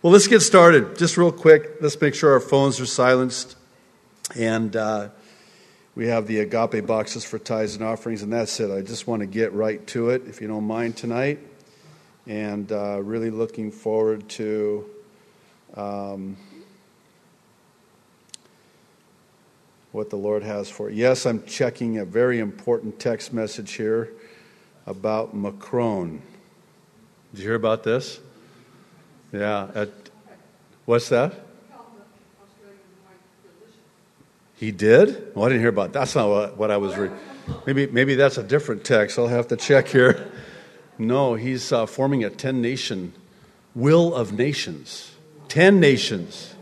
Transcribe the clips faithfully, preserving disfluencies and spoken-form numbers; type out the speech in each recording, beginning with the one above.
Well, let's get started. Just real quick, let's make sure our phones are silenced. And uh, we have the agape boxes for tithes and offerings, and that's it. I just want to get right to it, if you don't mind, tonight. And uh, really looking forward to um, what the Lord has for you. Yes, I'm checking a very important text message here about Macron. Did you hear about this? Yeah. At, what's that? He did? Oh, I didn't hear about that. That's not what, what I was reading. Maybe, maybe that's a different text. I'll have to check here. No, he's uh, forming a ten-nation will of nations. Ten nations.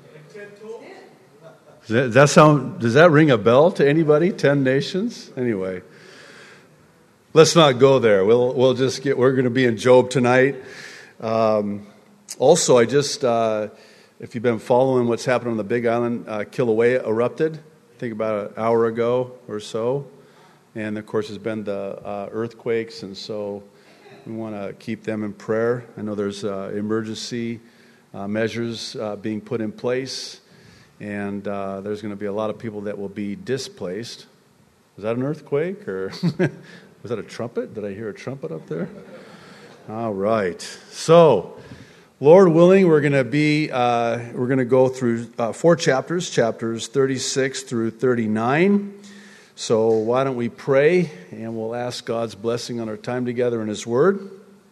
Does that, that sound? Does that ring a bell to anybody? Ten nations? Anyway, let's not go there. We'll we'll just get. We're going to be in Job tonight. Um, also, I just, uh, if you've been following what's happened on the Big Island, uh, Kilauea erupted. I think about an hour ago or so, and of course, there's been the uh, earthquakes, and so we want to keep them in prayer. I know there's uh, emergency uh, measures uh, being put in place, and uh, there's going to be a lot of people that will be displaced. Was that an earthquake, or was that a trumpet? Did I hear a trumpet up there? All right. So, Lord willing, we're going to be uh, we're going to go through uh, four chapters, chapters thirty-six through thirty-nine. So why don't we pray, and we'll ask God's blessing on our time together in His Word.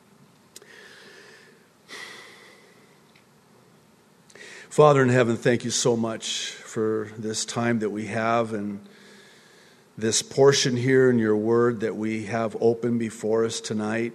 Father in heaven, thank you so much for this time that we have and this portion here in your Word that we have open before us tonight.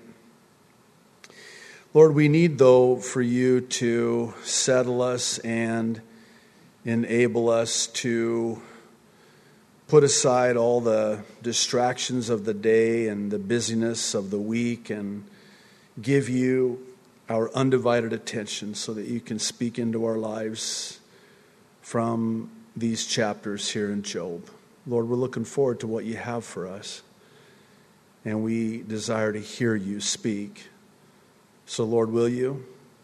Lord, we need, though, for you to settle us and enable us to put aside all the distractions of the day and the busyness of the week and give you our undivided attention so that you can speak into our lives from these chapters here in Job. Lord, we're looking forward to what you have for us, and we desire to hear you speak. So, Lord, will you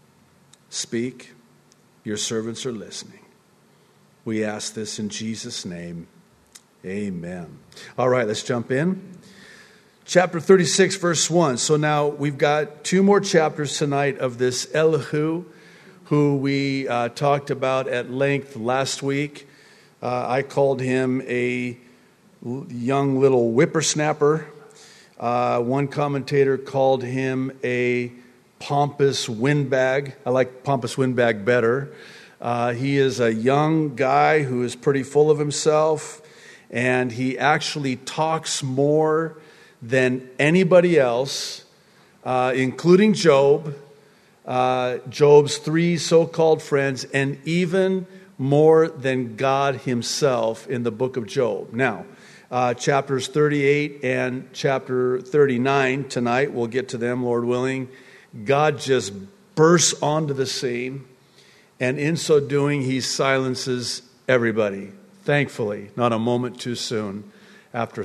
speak? Your servants are listening. We ask this in Jesus' name. Amen. All right, let's jump in. Chapter thirty-six, verse one. So now we've got two more chapters tonight of this Elihu, who we uh, talked about at length last week. Uh, I called him a young little whippersnapper. Uh, one commentator called him a pompous windbag. I like pompous windbag better. Uh, he is a young guy who is pretty full of himself, and he actually talks more than anybody else, uh, including Job, uh, Job's three so-called friends, and even more than God himself in the book of Job. Now, uh, chapters thirty-eight and chapter thirty-nine tonight, we'll get to them, Lord willing. God just bursts onto the scene, and in so doing, he silences everybody. Thankfully, not a moment too soon. After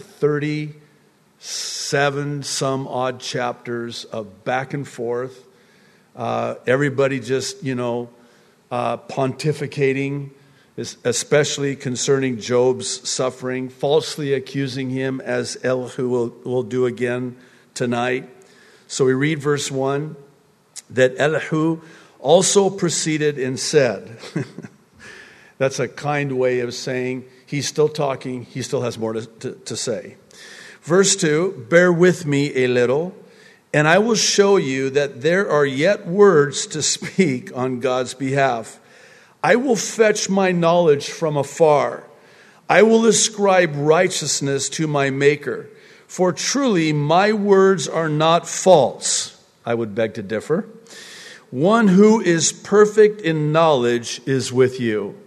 thirty-seven some odd chapters of back and forth, uh, everybody just, you know, uh, pontificating, especially concerning Job's suffering, falsely accusing him, as Elihu will, will do again tonight. So we read verse one, that Elihu also proceeded and said. That's a kind way of saying he's still talking, he still has more to, to, to say. Verse two, bear with me a little, and I will show you that there are yet words to speak on God's behalf. I will fetch my knowledge from afar. I will ascribe righteousness to my Maker. For truly my words are not false. I would beg to differ. One who is perfect in knowledge is with you.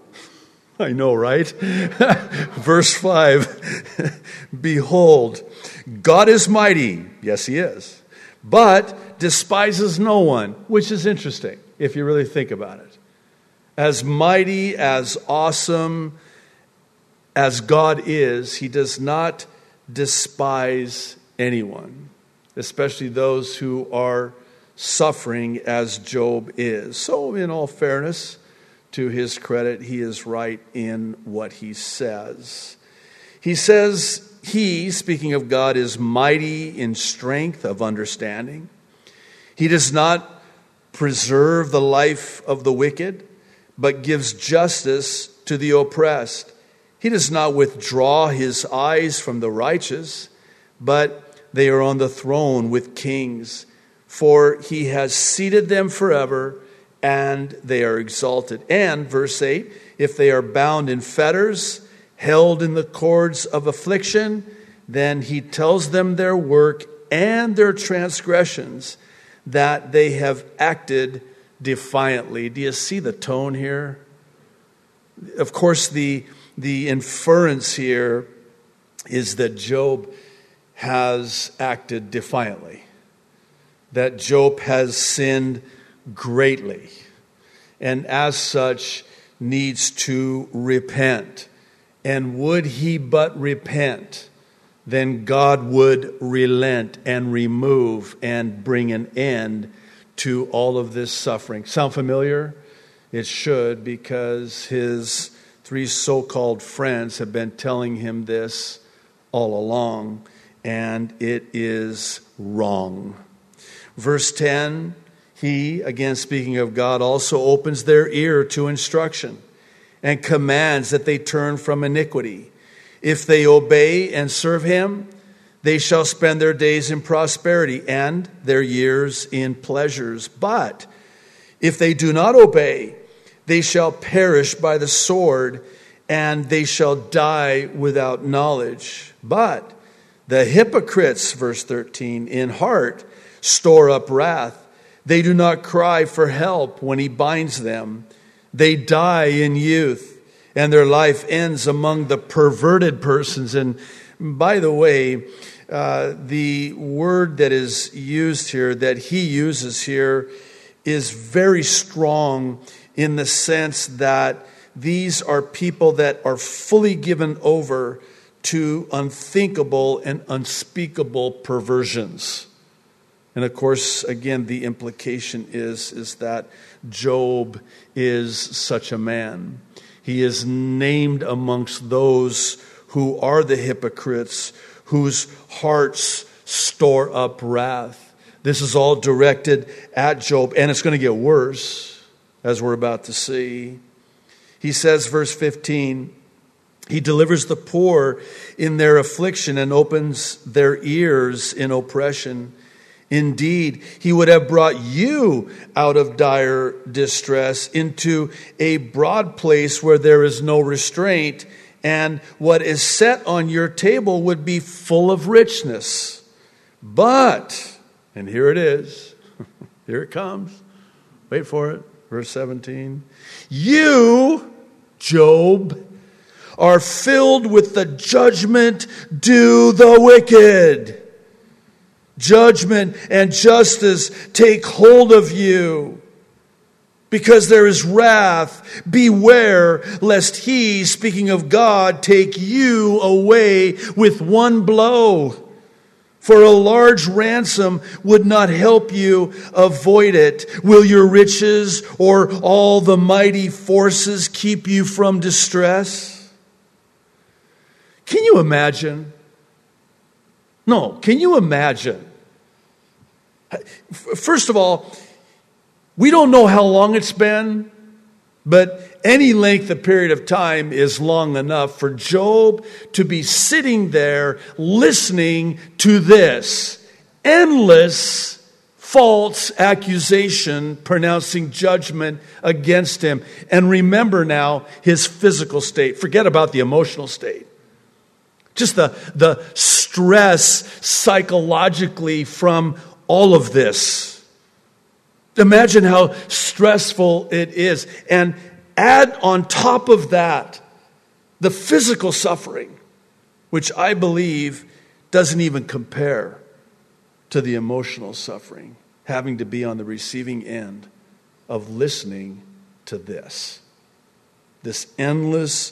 I know, right? Verse five, behold, God is mighty. Yes, he is. But despises no one, which is interesting if you really think about it. As mighty, as awesome as God is, he does not despise anyone, especially those who are suffering as Job is. So in all fairness, to his credit, he is right in what he says. He says he, speaking of God, is mighty in strength of understanding. He does not preserve the life of the wicked, but gives justice to the oppressed. He does not withdraw his eyes from the righteous, but they are on the throne with kings. For he has seated them forever, and they are exalted. And, verse eight, if they are bound in fetters, held in the cords of affliction, then he tells them their work and their transgressions, that they have acted defiantly. Do you see the tone here? Of course, the, the inference here is that Job has acted defiantly, that Job has sinned greatly, and as such needs to repent. And would he but repent, then God would relent and remove and bring an end to all of this suffering. Sound familiar? It should, because his three so-called friends have been telling him this all along, and it is wrong. Verse ten, he, again speaking of God, also opens their ear to instruction and commands that they turn from iniquity. If they obey and serve him, they shall spend their days in prosperity and their years in pleasures. But if they do not obey, they shall perish by the sword, and they shall die without knowledge. But the hypocrites, verse thirteen, in heart store up wrath. They do not cry for help when he binds them. They die in youth, and their life ends among the perverted persons. And by the way, uh, the word that is used here, that he uses here, is very strong in the sense that these are people that are fully given over to unthinkable and unspeakable perversions. And of course, again, the implication is, is that Job is such a man. He is named amongst those who are the hypocrites, whose hearts store up wrath. This is all directed at Job, and it's going to get worse, as we're about to see. He says, verse fifteen, he delivers the poor in their affliction and opens their ears in oppression. Indeed, he would have brought you out of dire distress into a broad place where there is no restraint, and what is set on your table would be full of richness. But, and here it is, here it comes, wait for it, verse seventeen, you, Job, are filled with the judgment due the wicked. Judgment and justice take hold of you, because there is wrath. Beware lest he, speaking of God, take you away with one blow. For a large ransom would not help you avoid it. Will your riches or all the mighty forces keep you from distress? Can you imagine? No, can you imagine? First of all, we don't know how long it's been, but any length of period of time is long enough for Job to be sitting there listening to this endless false accusation pronouncing judgment against him. And remember now his physical state. Forget about the emotional state. Just the, the stress psychologically from all of this. Imagine how stressful it is. And add on top of that the physical suffering, which I believe doesn't even compare to the emotional suffering, having to be on the receiving end of listening to this. This endless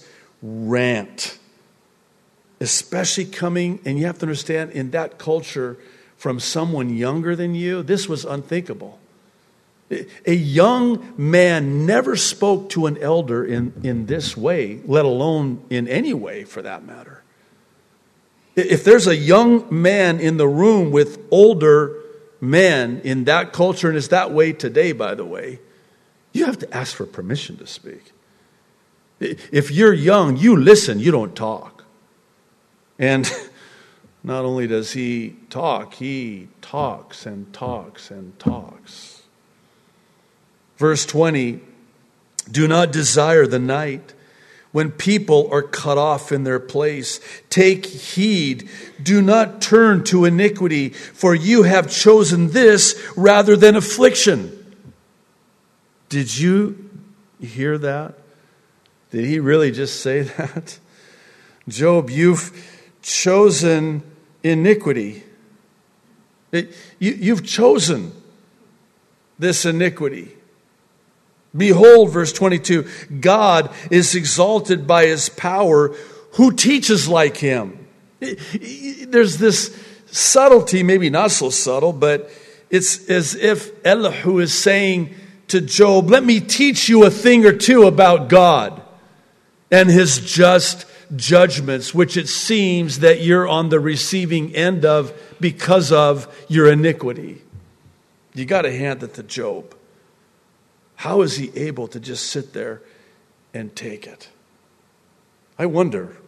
rant, especially coming, and you have to understand, in that culture, from someone younger than you, this was unthinkable. A young man never spoke to an elder in, in this way, let alone in any way for that matter. If there's a young man in the room with older men in that culture, and it's that way today, by the way, you have to ask for permission to speak. If you're young, you listen, you don't talk. And not only does he talk, he talks and talks and talks. Verse twenty, do not desire the night when people are cut off in their place. Take heed, do not turn to iniquity, for you have chosen this rather than affliction. Did you hear that? Did he really just say that? Job, you've chosen iniquity. It, you, you've chosen this iniquity. Behold, verse twenty-two, God is exalted by his power. Who teaches like him? There's this subtlety, maybe not so subtle, but it's as if Elihu is saying to Job, let me teach you a thing or two about God and his just judgments, which it seems that you're on the receiving end of because of your iniquity. You got to hand it to Job. How is he able to just sit there and take it? I wonder.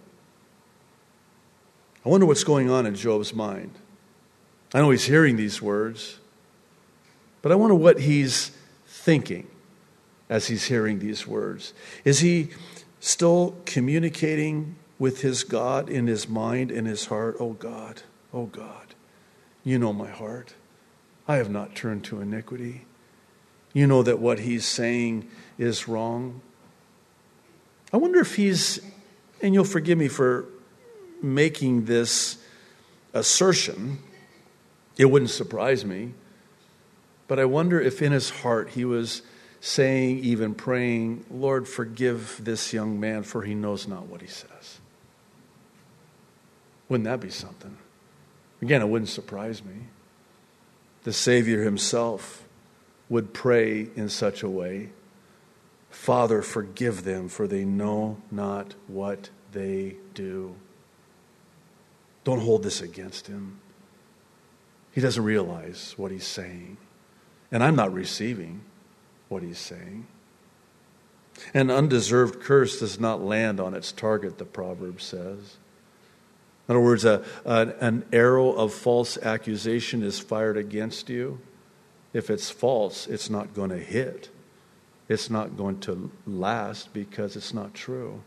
I wonder what's going on in Job's mind. I know he's hearing these words, but I wonder what he's thinking as he's hearing these words. Is he still communicating with his God in his mind, in his heart? Oh God, oh God, you know my heart. I have not turned to iniquity. You know that what he's saying is wrong. I wonder if he's, and you'll forgive me for making this assertion, it wouldn't surprise me, but I wonder if in his heart he was saying, even praying, Lord, forgive this young man, for he knows not what he says. Wouldn't that be something? Again, it wouldn't surprise me. The Savior himself would pray in such a way, Father, forgive them, for they know not what they do. Don't hold this against him. He doesn't realize what he's saying. And I'm not receiving what he's saying. An undeserved curse does not land on its target, the proverb says. In other words, a, a, an arrow of false accusation is fired against you. If it's false, it's not going to hit. It's not going to last because it's not true.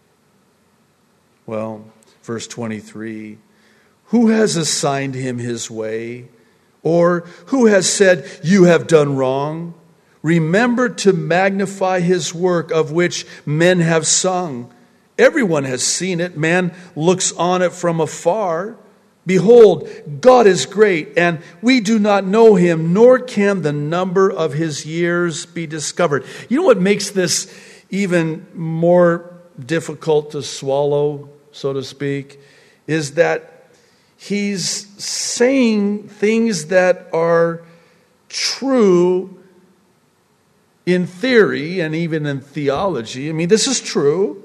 Well, verse twenty-three, who has assigned him his way? Or who has said, you have done wrong? Remember to magnify his work of which men have sung. Everyone has seen it. Man looks on it from afar. Behold, God is great, and we do not know him, nor can the number of his years be discovered. You know what makes this even more difficult to swallow, so to speak, is that he's saying things that are true in theory and even in theology. I mean, this is true.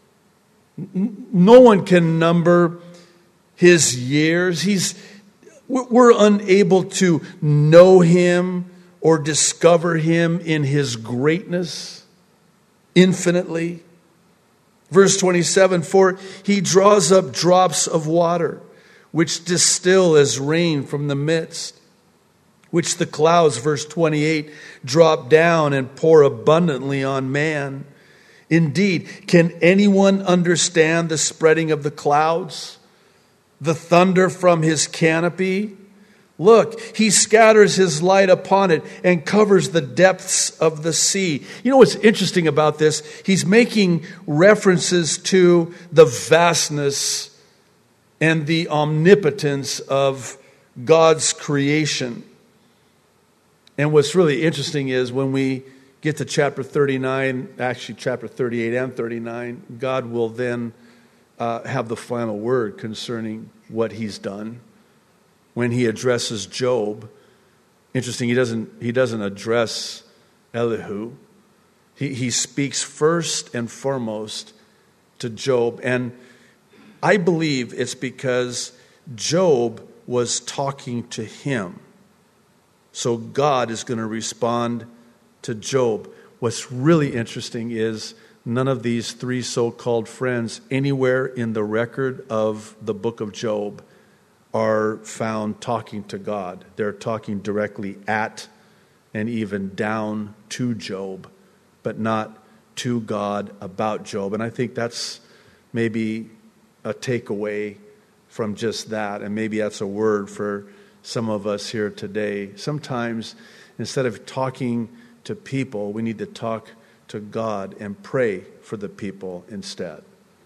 No one can number his years. He's, we're unable to know him or discover him in his greatness infinitely. Verse twenty-seven, for he draws up drops of water, which distill as rain from the midst, which the clouds, verse twenty-eight, drop down and pour abundantly on man. Indeed, can anyone understand the spreading of the clouds, the thunder from his canopy? Look, he scatters his light upon it and covers the depths of the sea. You know what's interesting about this? He's making references to the vastness and the omnipotence of God's creation. And what's really interesting is when we get to chapter thirty-nine, actually chapter thirty-eight and thirty-nine, God will then uh, have the final word concerning what he's done. when he addresses Job. Interesting, he doesn't, he doesn't address Elihu. He, he speaks first and foremost to Job. And I believe it's because Job was talking to him. So God is going to respond to Job. What's really interesting is none of these three so-called friends anywhere in the record of the book of Job are found talking to God. They're talking directly at and even down to Job, but not to God about Job. And I think that's maybe a takeaway from just that. And maybe that's a word for some of us here today. Sometimes instead of talking to people, we need to talk to God and pray for the people instead.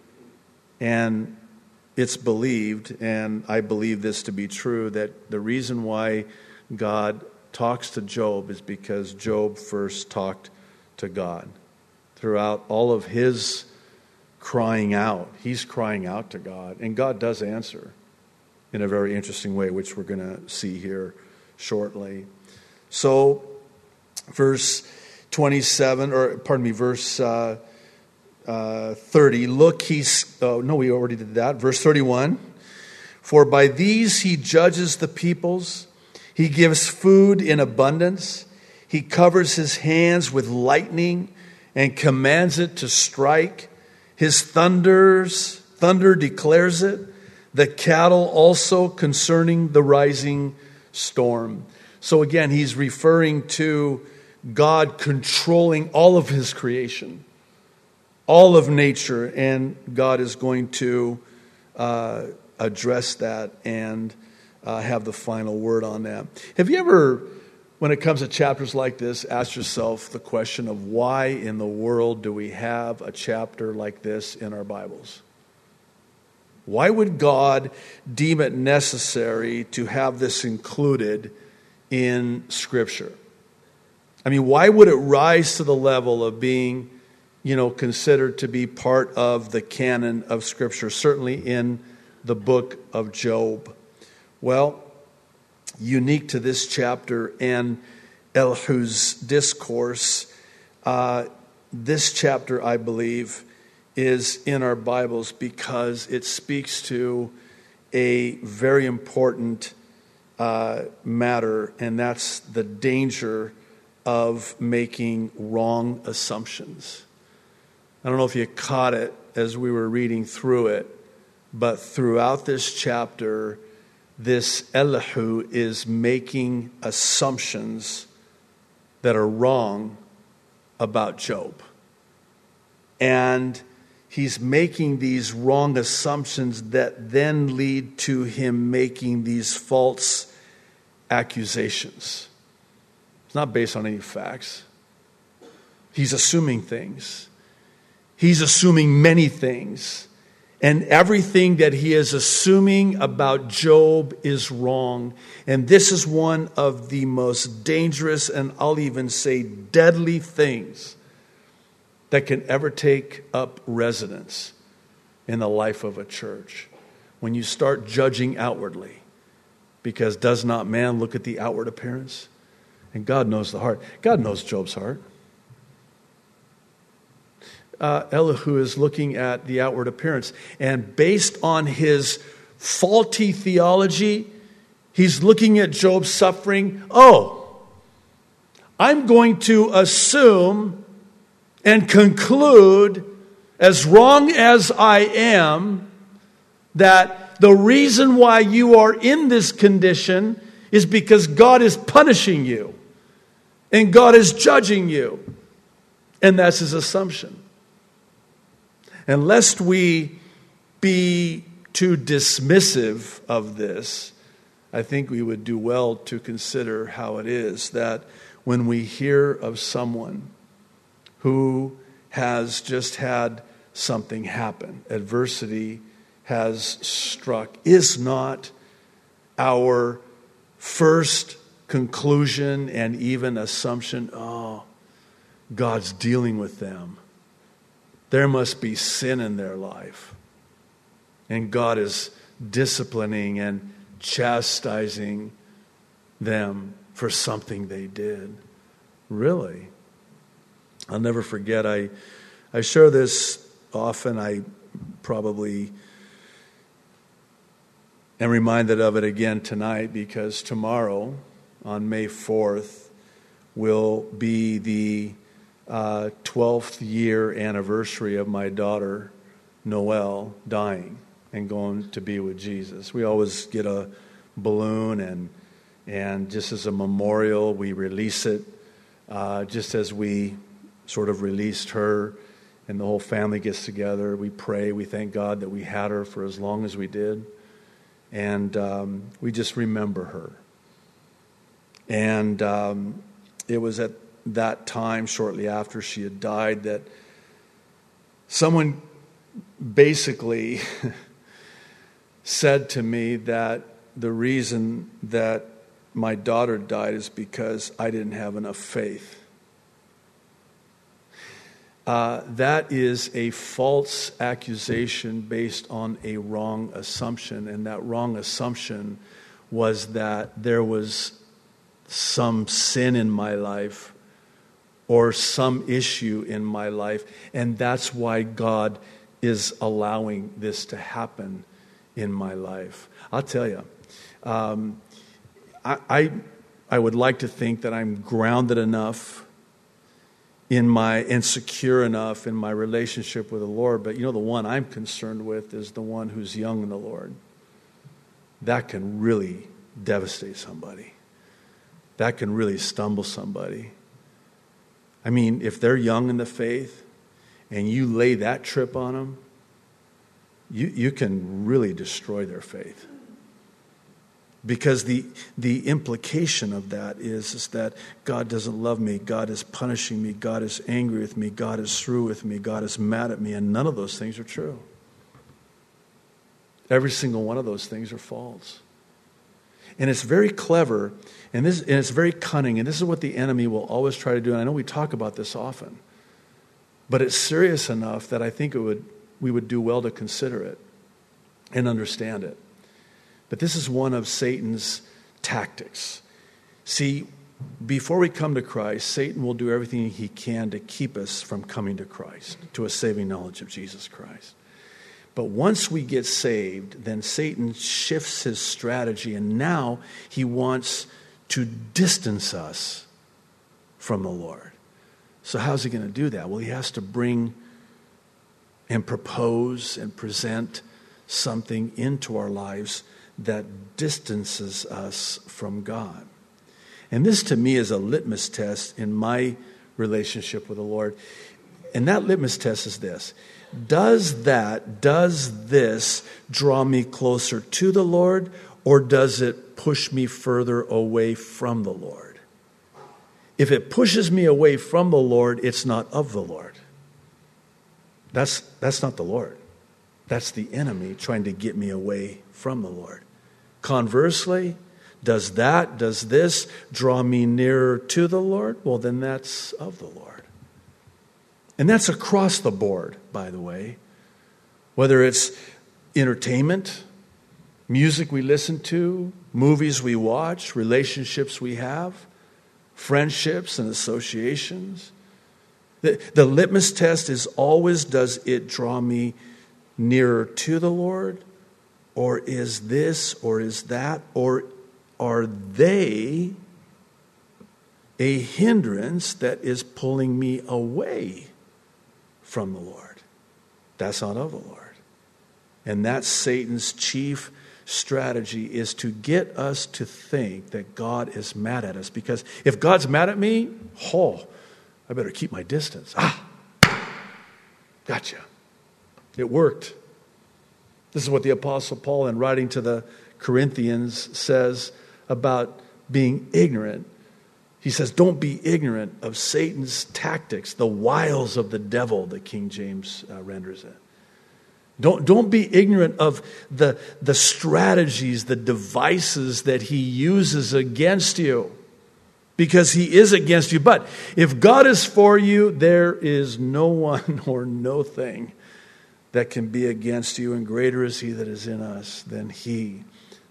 And it's believed, and I believe this to be true, that the reason why God talks to Job is because Job first talked to God. Throughout all of his crying out, he's crying out to God, and God does answer in a very interesting way, which we're going to see here shortly. So, verse twenty-seven, or pardon me, verse uh, uh, thirty. Look, he's, oh, no, we already did that. Verse thirty-one. For by these he judges the peoples. He gives food in abundance. He covers his hands with lightning and commands it to strike. His thunders, thunder declares it. The cattle also concerning the rising storm. So again, he's referring to God controlling all of his creation, all of nature, and God is going to uh, address that and uh, have the final word on that. Have you ever, when it comes to chapters like this, asked yourself the question of why in the world do we have a chapter like this in our Bibles? Why would God deem it necessary to have this included in Scripture? I mean, why would it rise to the level of being, you know, considered to be part of the canon of Scripture, certainly in the book of Job? Well, unique to this chapter and Elihu's discourse, uh, this chapter, I believe, is in our Bibles because it speaks to a very important uh, matter, and that's the danger of making wrong assumptions. I don't know if you caught it as we were reading through it, but throughout this chapter, this Elihu is making assumptions that are wrong about Job. And he's making these wrong assumptions that then lead to him making these false accusations. It's not based on any facts. He's assuming things. He's assuming many things. And everything that he is assuming about Job is wrong. And this is one of the most dangerous, and I'll even say deadly things that can ever take up residence in the life of a church. When you start judging outwardly, because does not man look at the outward appearance? And God knows the heart. God knows Job's heart. Uh, Elihu is looking at the outward appearance. And based on his faulty theology, he's looking at Job's suffering. Oh, I'm going to assume and conclude, as wrong as I am, that the reason why you are in this condition is because God is punishing you. And God is judging you. And that's his assumption. And lest we be too dismissive of this, I think we would do well to consider how it is that when we hear of someone who has just had something happen, adversity has struck, is not our first conclusion and even assumption, oh, God's dealing with them. There must be sin in their life. And God is disciplining and chastising them for something they did. Really. I'll never forget, I, I share this often. I probably am reminded of it again tonight because tomorrow, on May fourth, will be the uh, twelfth year anniversary of my daughter, Noelle, dying and going to be with Jesus. We always get a balloon and and just as a memorial, we release it uh, just as we sort of released her, and the whole family gets together. We pray. We thank God that we had her for as long as we did. And um, we just remember her. And um, it was at that time, shortly after she had died, that someone basically said to me that the reason that my daughter died is because I didn't have enough faith. Uh, that is a false accusation based on a wrong assumption, and that wrong assumption was that there was some sin in my life or some issue in my life, and that's why God is allowing this to happen in my life. I'll tell you, um, I, I I would like to think that I'm grounded enough in my and secure enough in my relationship with the Lord, but you know the one I'm concerned with is the one who's young in the Lord. That can really devastate somebody. That can really stumble somebody. I mean, if they're young in the faith and you lay that trip on them, you, you can really destroy their faith. Because the the implication of that is, is that God doesn't love me, God is punishing me, God is angry with me, God is through with me, God is mad at me, and none of those things are true. Every single one of those things are false. And it's very clever, and this and it's very cunning, and this is what the enemy will always try to do, and I know we talk about this often, but it's serious enough that I think it would we would do well to consider it and understand it. But this is one of Satan's tactics. See, before we come to Christ, Satan will do everything he can to keep us from coming to Christ, to a saving knowledge of Jesus Christ. But once we get saved, then Satan shifts his strategy, and now he wants to distance us from the Lord. So how's he going to do that? Well, he has to bring and propose and present something into our lives that distances us from God. And this to me is a litmus test in my relationship with the Lord. And that litmus test is this. Does that, does this draw me closer to the Lord, or does it push me further away from the Lord? If it pushes me away from the Lord, it's not of the Lord. That's, that's not the Lord. That's the enemy trying to get me away from the Lord. Conversely, does that, does this draw me nearer to the Lord? Well, then that's of the Lord. And that's across the board, by the way. Whether it's entertainment, music we listen to, movies we watch, relationships we have, friendships and associations. The, the litmus test is always, does it draw me nearer to the Lord? Or is this, or is that, or are they a hindrance that is pulling me away from the Lord? That's not of the Lord. And that's Satan's chief strategy, is to get us to think that God is mad at us. Because if God's mad at me, oh, I better keep my distance. Ah, gotcha. It worked. This is what the Apostle Paul, in writing to the Corinthians, says about being ignorant. He says, don't be ignorant of Satan's tactics, the wiles of the devil, the King James uh, renders it. Don't, don't be ignorant of the, the strategies, the devices that he uses against you, because he is against you. But if God is for you, there is no one or no thing that can be against you, and greater is he that is in us than he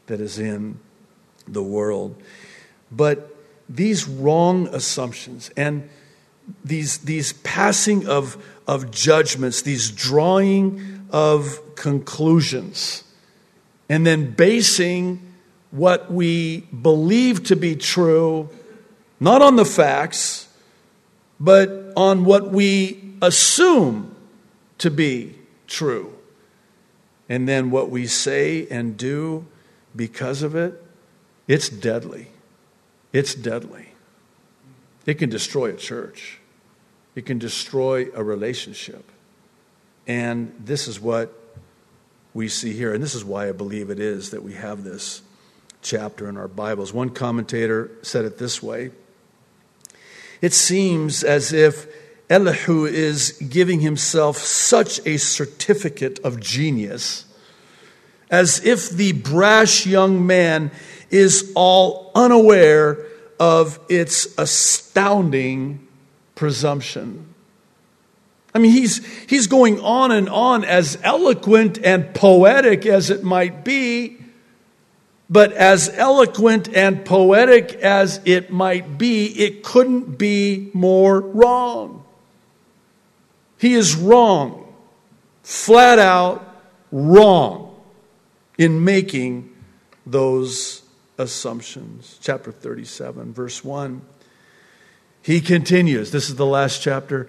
that is in the world. But these wrong assumptions and these, these passing of, of judgments, these drawing of conclusions, and then basing what we believe to be true, not on the facts, but on what we assume to be true. And then what we say and do because of it, it's deadly. It's deadly. It can destroy a church. It can destroy a relationship. And this is what we see here. And this is why I believe it is that we have this chapter in our Bibles. One commentator said it this way: it seems as if Elihu is giving himself such a certificate of genius, as if the brash young man is all unaware of its astounding presumption. I mean, he's he's going on and on, as eloquent and poetic as it might be, but as eloquent and poetic as it might be, it couldn't be more wrong. He is wrong, flat out wrong in making those assumptions. Chapter thirty-seven, verse one. He continues. This is the last chapter.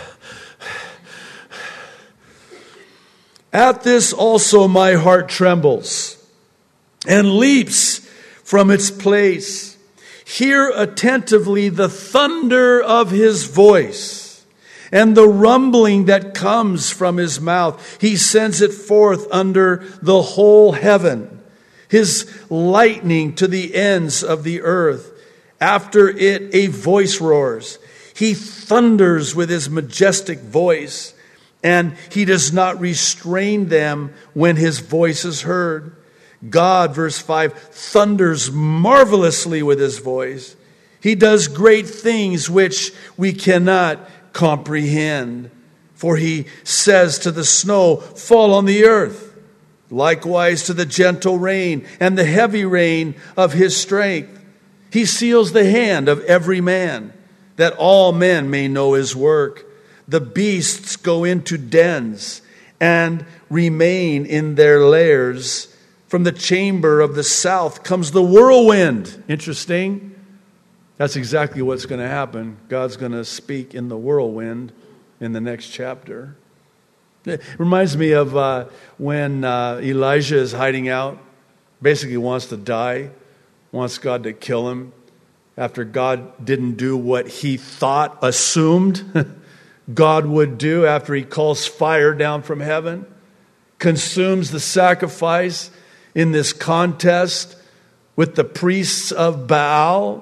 At this also my heart trembles and leaps from its place. Hear attentively the thunder of his voice and the rumbling that comes from his mouth. He sends it forth under the whole heaven, his lightning to the ends of the earth. After it a voice roars. He thunders with his majestic voice, and he does not restrain them when his voice is heard. God, verse five, thunders marvelously with his voice. He does great things which we cannot comprehend. For he says to the snow, fall on the earth. Likewise to the gentle rain and the heavy rain of his strength. He seals the hand of every man, that all men may know his work. The beasts go into dens and remain in their lairs. From the chamber of the south comes the whirlwind. Interesting. That's exactly what's going to happen. God's going to speak in the whirlwind in the next chapter. It reminds me of uh, when uh, Elijah is hiding out, basically wants to die, wants God to kill him, after God didn't do what he thought, assumed God would do, after he calls fire down from heaven, consumes the sacrifice in this contest with the priests of Baal.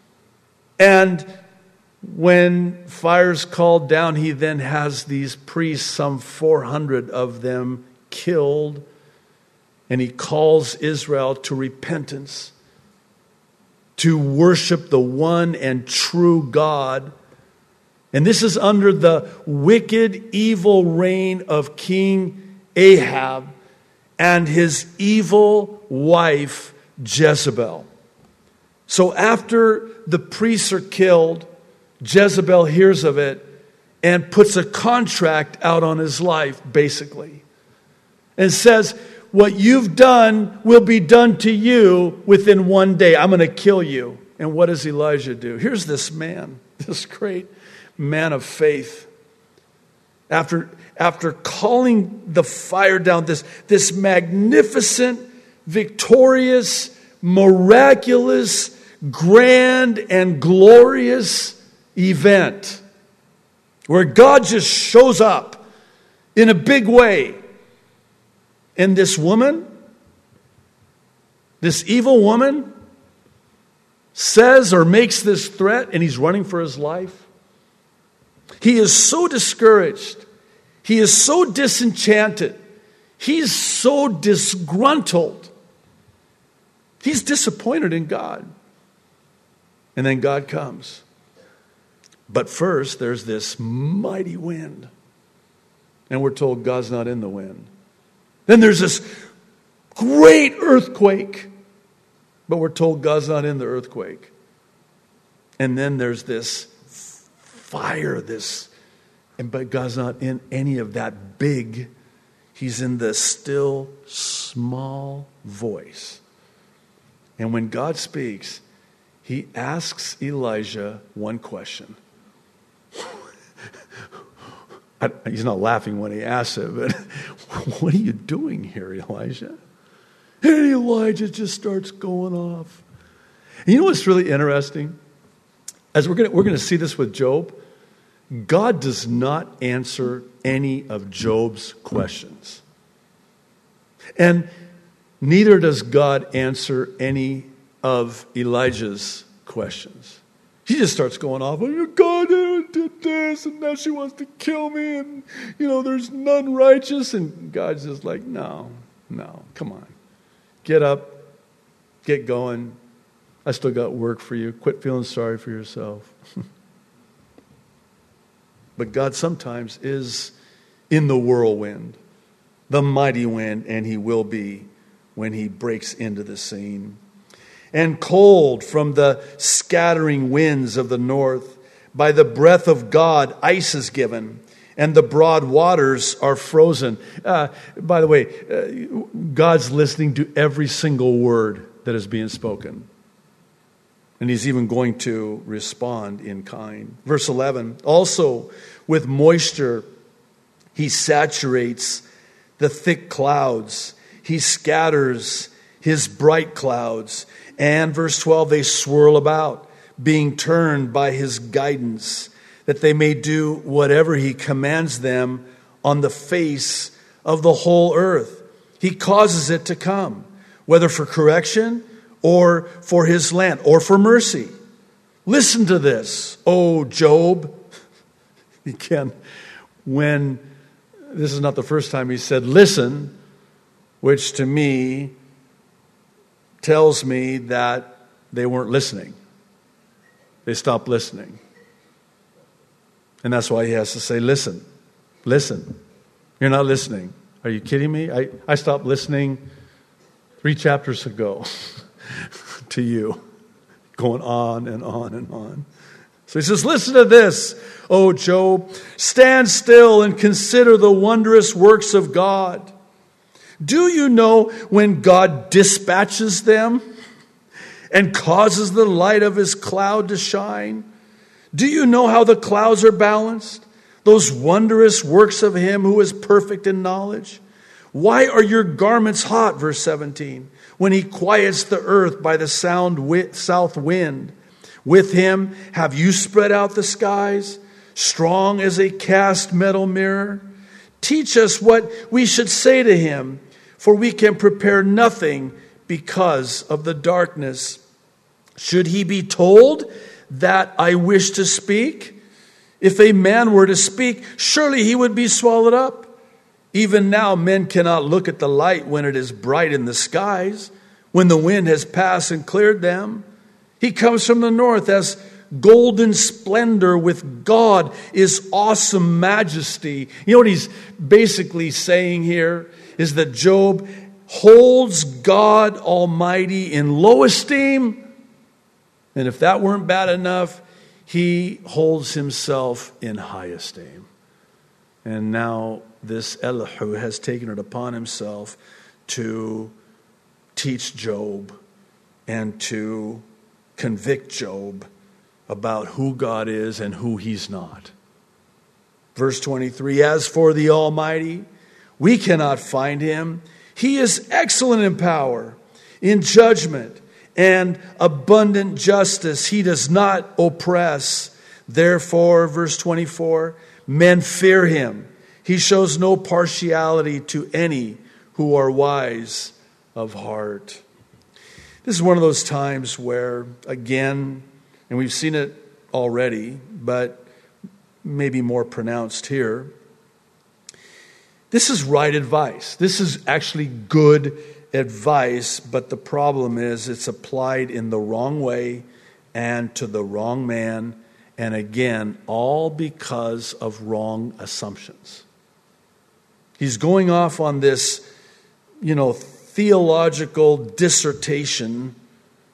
And when fire's called down, he then has these priests, some four hundred of them, killed. And he calls Israel to repentance, to worship the one and true God. And this is under the wicked, evil reign of King Ahab and his evil wife, Jezebel. So after the priests are killed, Jezebel hears of it and puts a contract out on his life, basically, and says, what you've done will be done to you within one day. I'm going to kill you. And what does Elijah do? Here's this man, this great man of faith. After, after calling the fire down, this, this magnificent, victorious, miraculous, grand, and glorious event where God just shows up in a big way. And this woman, this evil woman, says or makes this threat, and he's running for his life. He is so discouraged. He is so disenchanted. He's so disgruntled. He's disappointed in God. And then God comes. But first, there's this mighty wind. And we're told God's not in the wind. Then there's this great earthquake. But we're told God's not in the earthquake. And then there's this fire, this, and but God's not in any of that big. He's in the still, small voice. And when God speaks, he asks Elijah one question. I, he's not laughing when he asks it, but what are you doing here, Elijah? And Elijah just starts going off. And you know what's really interesting? As we're going we're going to see this with Job, God does not answer any of Job's questions. And neither does God answer any of Elijah's questions. He just starts going off, oh, God did this, and now she wants to kill me, and, you know, there's none righteous. And God's just like, no, no, come on. Get up, get going. I still got work for you. Quit feeling sorry for yourself. But God sometimes is in the whirlwind, the mighty wind, and he will be when he breaks into the scene. And cold from the scattering winds of the north, by the breath of God, ice is given, and the broad waters are frozen. Uh, by the way, uh, God's listening to every single word that is being spoken. And he's even going to respond in kind. Verse eleven, also with moisture he saturates the thick clouds. He scatters his bright clouds. And verse twelve, they swirl about, being turned by his guidance, that they may do whatever he commands them on the face of the whole earth. He causes it to come, whether for correction or for his land, or for mercy. Listen to this, O Job. Again, when, this is not the first time he said, listen, which to me tells me that they weren't listening. They stopped listening. And that's why he has to say, listen, listen. You're not listening. Are you kidding me? I, I stopped listening three chapters ago to you. Going on and on and on. So he says, listen to this, O Job. Stand still and consider the wondrous works of God. Do you know when God dispatches them and causes the light of his cloud to shine? Do you know how the clouds are balanced? Those wondrous works of him who is perfect in knowledge. Why are your garments hot, verse seventeen, when he quiets the earth by the sound wi- south wind? With him have you spread out the skies, strong as a cast metal mirror? Teach us what we should say to him, for we can prepare nothing because of the darkness. Should he be told that I wish to speak? If a man were to speak, surely he would be swallowed up. Even now men cannot look at the light when it is bright in the skies, when the wind has passed and cleared them. He comes from the north as golden splendor, with God is awesome majesty. You know what he's basically saying here is that Job holds God Almighty in low esteem. And if that weren't bad enough, he holds himself in high esteem. And now this Elihu has taken it upon himself to teach Job and to convict Job about who God is and who he's not. Verse twenty-three, as for the Almighty, we cannot find him. He is excellent in power, in judgment, and abundant justice. He does not oppress. Therefore, verse twenty-four, men fear him. He shows no partiality to any who are wise of heart. This is one of those times where, again, and we've seen it already, but maybe more pronounced here, this is right advice. This is actually good advice, but the problem is it's applied in the wrong way and to the wrong man, and again, all because of wrong assumptions. He's going off on this, you know, theological dissertation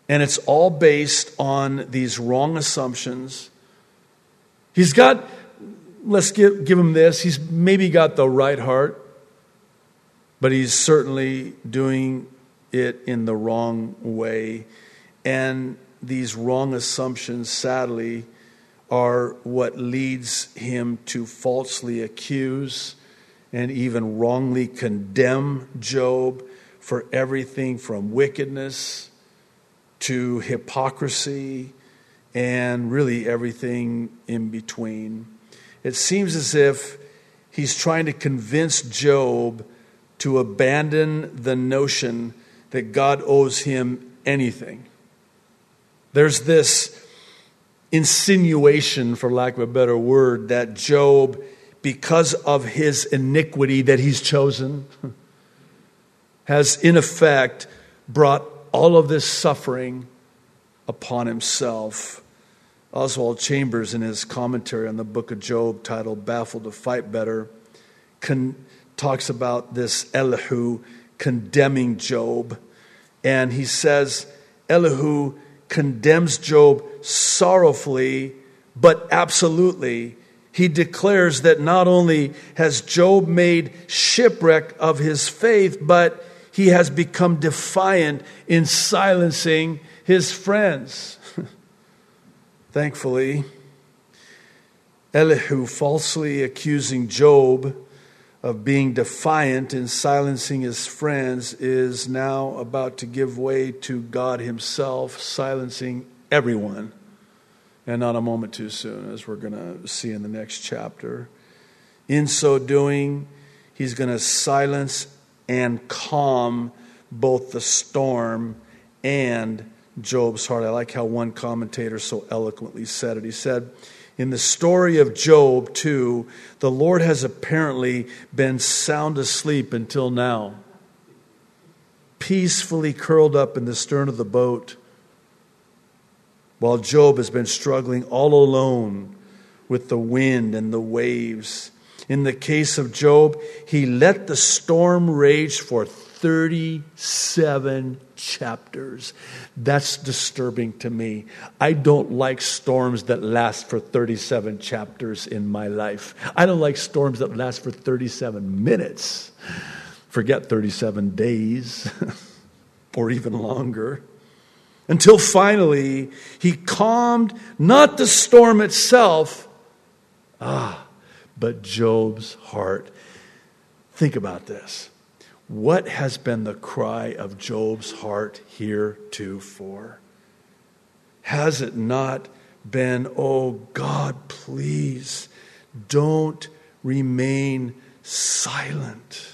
And it's all based on these wrong assumptions. He's got, let's give, give him this, he's maybe got the right heart, but he's certainly doing it in the wrong way. And these wrong assumptions, sadly, are what leads him to falsely accuse and even wrongly condemn Job for everything from wickedness to hypocrisy and really everything in between. It seems as if he's trying to convince Job to abandon the notion that God owes him anything. There's this insinuation, for lack of a better word, that Job, because of his iniquity that he's chosen, has in effect brought all of this suffering upon himself. Oswald Chambers, in his commentary on the book of Job titled Baffled to Fight Better, con- talks about this Elihu condemning Job. And he says, Elihu condemns Job sorrowfully, but absolutely. He declares that not only has Job made shipwreck of his faith, but he has become defiant in silencing his friends. Thankfully, Elihu falsely accusing Job of being defiant in silencing his friends is now about to give way to God himself silencing everyone. And not a moment too soon, as we're going to see in the next chapter. In so doing, he's going to silence and calm both the storm and Job's heart. I like how one commentator so eloquently said it. He said, in the story of Job, too, the Lord has apparently been sound asleep until now, peacefully curled up in the stern of the boat, while Job has been struggling all alone with the wind and the waves. In the case of Job, he let the storm rage for thirty-seven chapters. That's disturbing to me. I don't like storms that last for thirty-seven chapters in my life. I don't like storms that last for thirty-seven minutes. Forget thirty-seven days or even longer. Until finally, he calmed not the storm itself, ah, but Job's heart. Think about this. What has been the cry of Job's heart heretofore? Has it not been, oh God, please don't remain silent.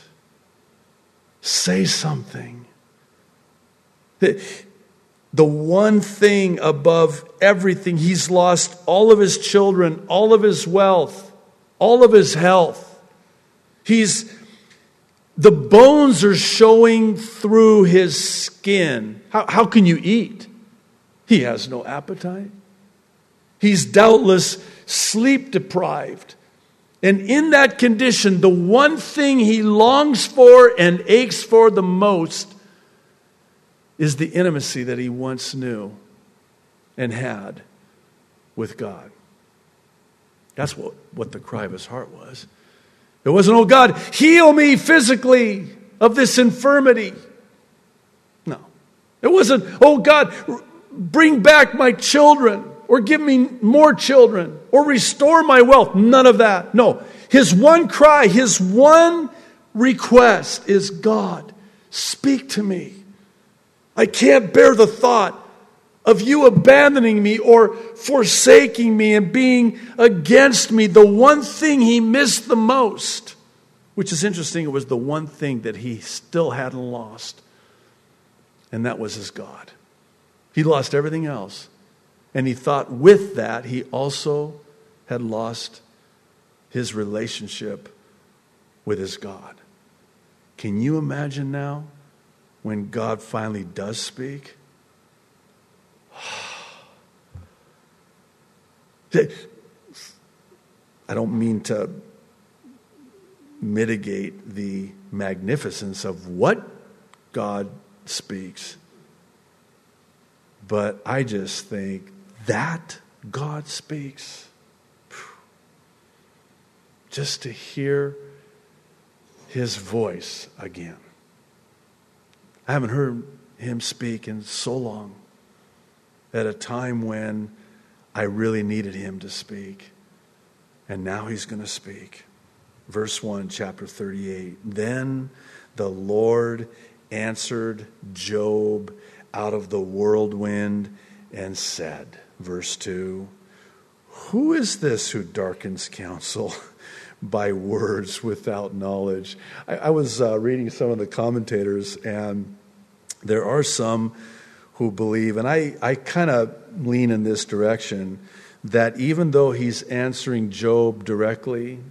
Say something. The one thing above everything, he's lost all of his children, all of his wealth, all of his health. He's, the bones are showing through his skin. How, how can you eat? He has no appetite. He's doubtless sleep deprived. And in that condition, the one thing he longs for and aches for the most is the intimacy that he once knew and had with God. That's what, what the cry of his heart was. It wasn't, oh God, heal me physically of this infirmity. No. It wasn't, oh God, bring back my children or give me more children or restore my wealth. None of that. No. His one cry, his one request is, God, speak to me. I can't bear the thought of you abandoning me or forsaking me and being against me. The one thing he missed the most, which is interesting, it was the one thing that he still hadn't lost, and that was his God. He lost everything else, and he thought with that he also had lost his relationship with his God. Can you imagine now when God finally does speak? I don't mean to mitigate the magnificence of what God speaks, But I just think that God speaks. Just to hear his voice again. I haven't heard him speak in so long, at a time when I really needed him to speak. And now he's going to speak. Verse one, chapter thirty-eight. Then the Lord answered Job out of the whirlwind and said, verse two, who is this who darkens counsel by words without knowledge? I, I was uh, reading some of the commentators, and there are some who believe, and I, I kind of lean in this direction, that even though he's answering Job directly,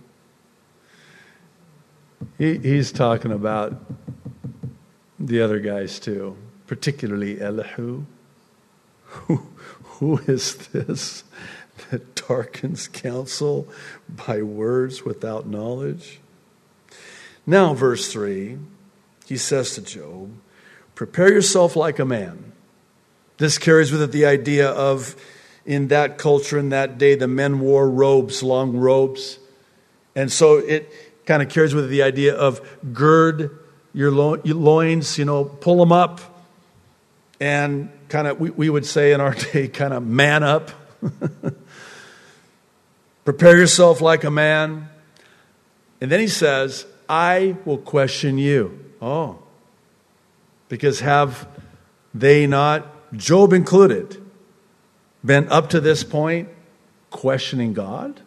he, he's talking about the other guys too, particularly Elihu. Who, who is this that darkens counsel by words without knowledge? Now, verse three, he says to Job, prepare yourself like a man. This carries with it the idea of, in that culture, in that day, the men wore robes, long robes. And so it kind of carries with it the idea of gird your loins, you know, pull them up. And kind of, we, we would say in our day, kind of man up. Prepare yourself like a man. And then he says, I will question you. Oh. Because have they not, Job included, been up to this point questioning God?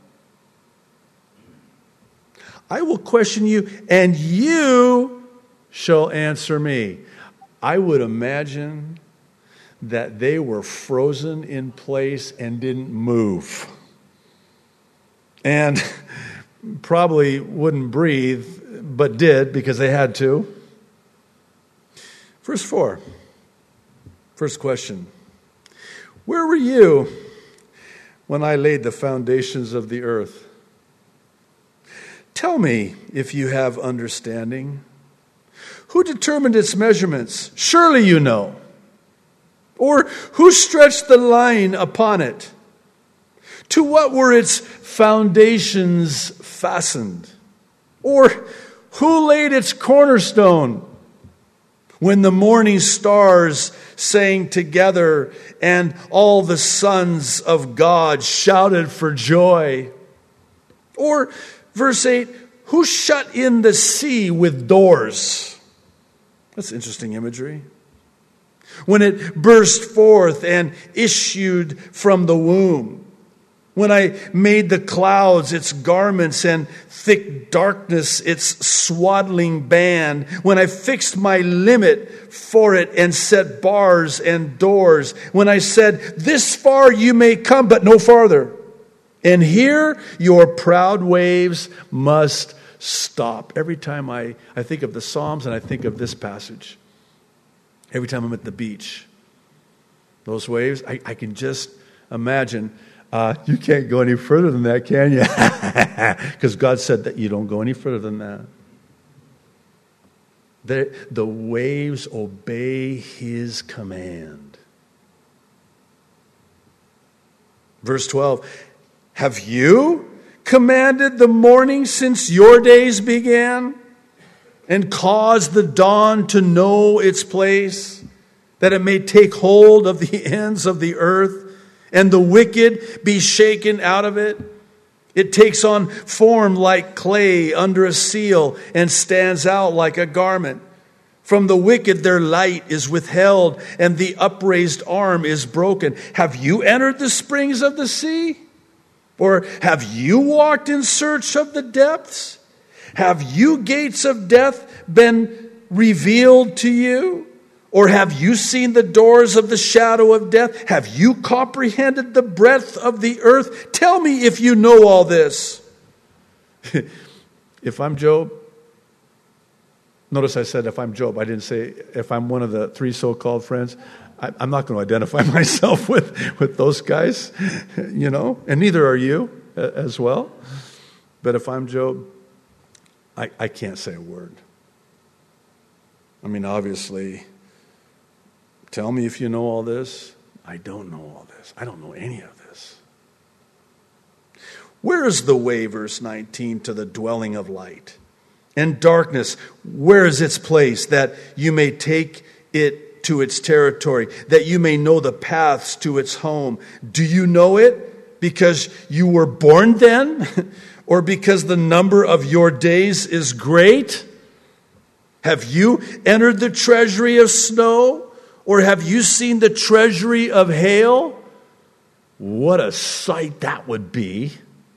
I will question you, and you shall answer me. I would imagine that they were frozen in place and didn't move. And probably wouldn't breathe, but did because they had to. Verse four. First question. Where were you when I laid the foundations of the earth? Tell me if you have understanding. Who determined its measurements? Surely you know. Or who stretched the line upon it? To what were its foundations fastened? Or who laid its cornerstone? When the morning stars sang together and all the sons of God shouted for joy. Or, verse eight, who shut in the sea with doors? That's interesting imagery. When it burst forth and issued from the womb. When I made the clouds its garments and thick darkness its swaddling band. When I fixed my limit for it and set bars and doors. When I said, this far you may come, but no farther. And here your proud waves must stop. Every time I, I think of the Psalms and I think of this passage. Every time I'm at the beach. Those waves, I, I can just imagine. Uh, you can't go any further than that, can you? Because God said that you don't go any further than that. The, the waves obey his command. Verse twelve. Have you commanded the morning since your days began? And caused the dawn to know its place? That it may take hold of the ends of the earth? And the wicked be shaken out of it? It takes on form like clay under a seal and stands out like a garment. From the wicked their light is withheld and the upraised arm is broken. Have you entered the springs of the sea? Or have you walked in search of the depths? Have you gates of death been revealed to you? Or have you seen the doors of the shadow of death? Have you comprehended the breadth of the earth? Tell me if you know all this. If I'm Job, notice I said if I'm Job. I didn't say if I'm one of the three so-called friends. I, I'm not going to identify myself with, with those guys, you know, and neither are you as well. But if I'm Job, I, I can't say a word. I mean, obviously, tell me if you know all this. I don't know all this. I don't know any of this. Where is the way, verse nineteen, to the dwelling of light? And darkness, where is its place, that you may take it to its territory, that you may know the paths to its home? Do you know it because you were born then, or because the number of your days is great? Have you entered the treasury of snow, or have you seen the treasury of hail? What a sight that would be.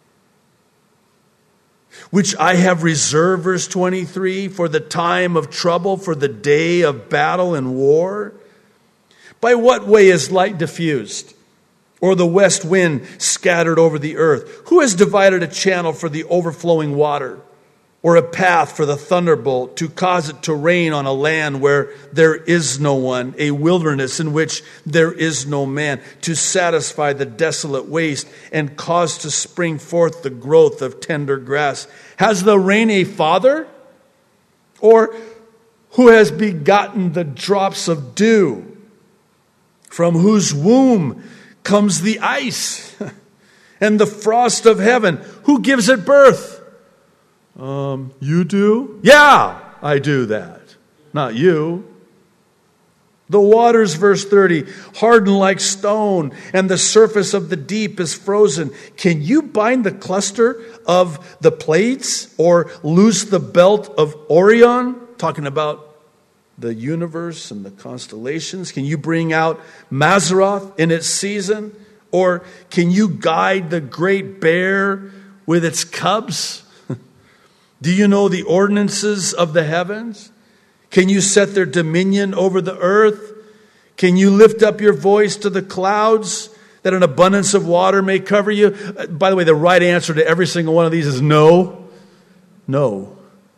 Which I have reserved, verse twenty-three, for the time of trouble, for the day of battle and war. By what way is light diffused, or the west wind scattered over the earth? Who has divided a channel for the overflowing water, or a path for the thunderbolt, to cause it to rain on a land where there is no one, a wilderness in which there is no man, to satisfy the desolate waste and cause to spring forth the growth of tender grass? Has the rain a father? Or who has begotten the drops of dew? From whose womb comes the ice and the frost of heaven? Who gives it birth? Um, you do? Yeah, I do that. Not you. The waters, verse thirty, harden like stone, and the surface of the deep is frozen. Can you bind the cluster of the Pleiades, or loose the belt of Orion? Talking about the universe and the constellations. Can you bring out Mazzaroth in its season? Or can you guide the great bear with its cubs? Do you know the ordinances of the heavens? Can you set their dominion over the earth? Can you lift up your voice to the clouds, that an abundance of water may cover you? By the way, the right answer to every single one of these is no. No.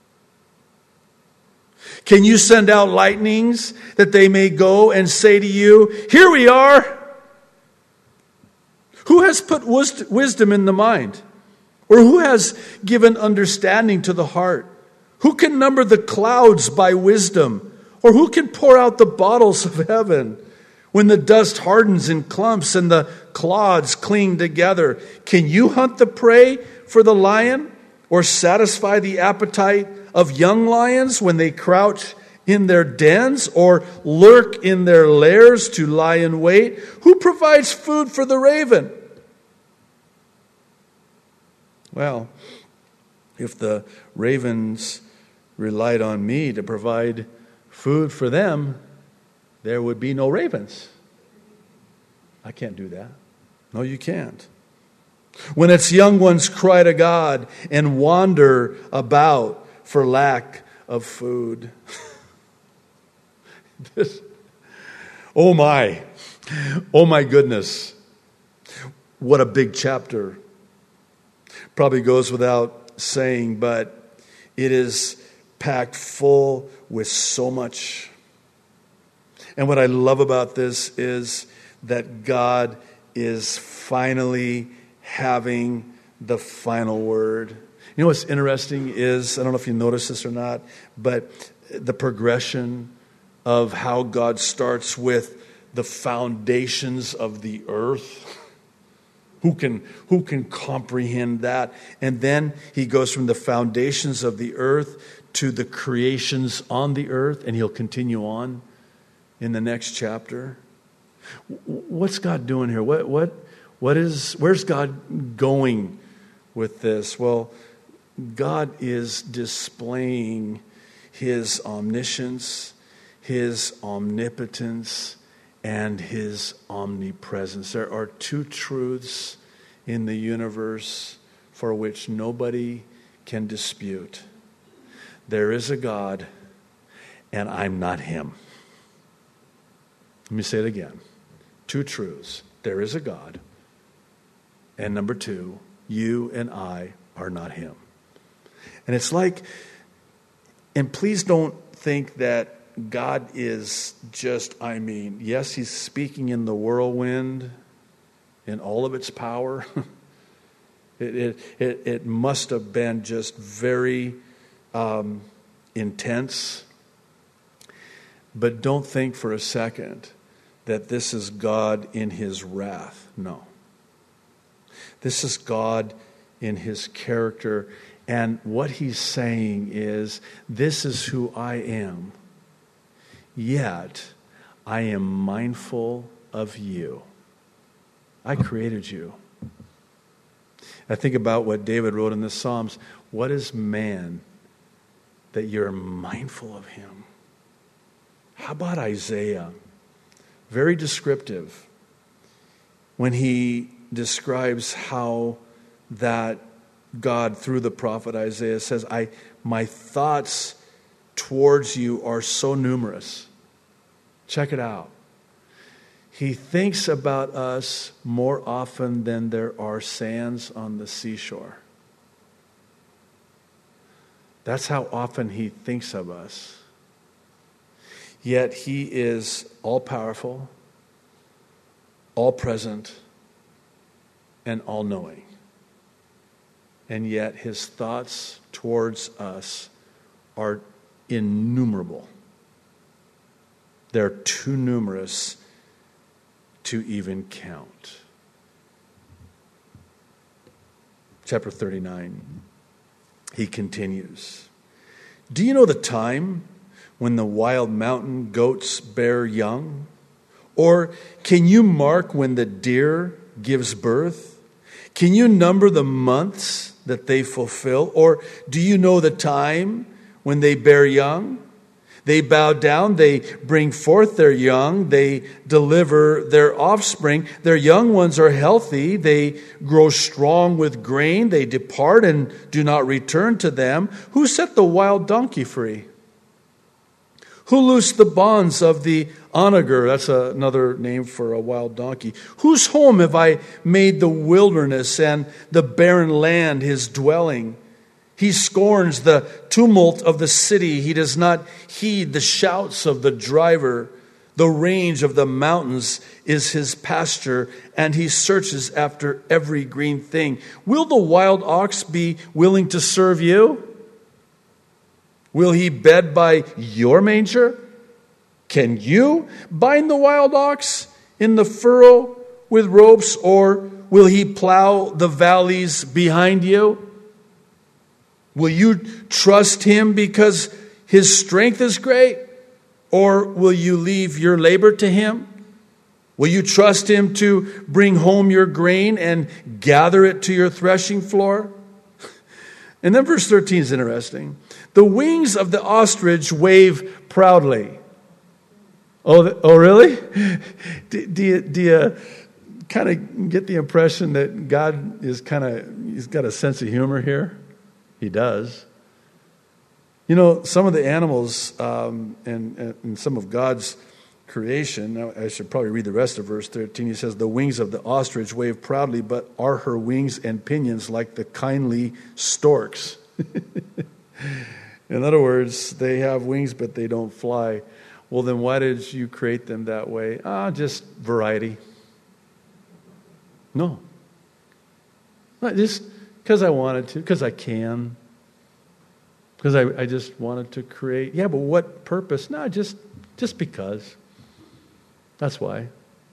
Can you send out lightnings, that they may go and say to you, here we are? Who has put wisdom in the mind? Or who has given understanding to the heart? Who can number the clouds by wisdom? Or who can pour out the bottles of heaven? When the dust hardens in clumps and the clods cling together, can you hunt the prey for the lion? Or satisfy the appetite of young lions when they crouch in their dens, or lurk in their lairs to lie in wait? Who provides food for the raven? Well, if the ravens relied on me to provide food for them, there would be no ravens. I can't do that. No, you can't. When its young ones cry to God and wander about for lack of food. this, oh my, oh my goodness. What a big chapter. Probably goes without saying, but it is packed full with so much. And what I love about this is that God is finally having the final word. You know what's interesting is, I don't know if you noticed this or not, but the progression of how God starts with the foundations of the earth. Who can, who can comprehend that? And then he goes from the foundations of the earth to the creations on the earth, and he'll continue on in the next chapter. What's God doing here? What, what, what is, where's God going with this? Well, God is displaying his omniscience, his omnipotence, and his omnipresence. There are two truths in the universe for which nobody can dispute. There is a God, and I'm not him. Let me say it again. Two truths. There is a God, and number two, you and I are not him. And it's like, and please don't think that God is just, I mean, yes, he's speaking in the whirlwind in all of its power. it, it, it, it must have been just very um, intense. But don't think for a second that this is God in his wrath. No. This is God in his character. And what he's saying is, this is who I am. Yet, I am mindful of you. I created you. I think about what David wrote in the Psalms. What is man that you're mindful of him? How about Isaiah? Very descriptive when he describes how that God, through the prophet Isaiah, says, "I, my thoughts towards you are so numerous." Check it out. He thinks about us more often than there are sands on the seashore. That's how often he thinks of us. Yet he is all-powerful, all-present, and all-knowing. And yet his thoughts towards us are innumerable. They're too numerous to even count. Chapter thirty-nine, he continues. Do you know the time when the wild mountain goats bear young? Or can you mark when the deer gives birth? Can you number the months that they fulfill? Or do you know the time when they bear young? They bow down, they bring forth their young, they deliver their offspring. Their young ones are healthy, they grow strong with grain, they depart and do not return to them. Who set the wild donkey free? Who loosed the bonds of the onager? That's another name for a wild donkey. Whose home have I made the wilderness and the barren land his dwelling? He scorns the tumult of the city. He does not heed the shouts of the driver. The range of the mountains is his pasture, and he searches after every green thing. Will the wild ox be willing to serve you? Will he bed by your manger? Can you bind the wild ox in the furrow with ropes, or will he plow the valleys behind you? Will you trust him because his strength is great? Or will you leave your labor to him? Will you trust him to bring home your grain and gather it to your threshing floor? And then verse thirteen is interesting. The wings of the ostrich wave proudly. Oh, oh really? Do, do you, do you kind of get the impression that God is kind of, he's got a sense of humor here? He does. You know, some of the animals um, and, and some of God's creation, now I should probably read the rest of verse thirteen. He says, the wings of the ostrich wave proudly, but are her wings and pinions like the kindly storks? In other words, they have wings, but they don't fly. Well, then why did you create them that way? Ah, just variety. No. Not just because I wanted to, because I can. Because I, I just wanted to create. Yeah, but what purpose? No, just, just because. That's why.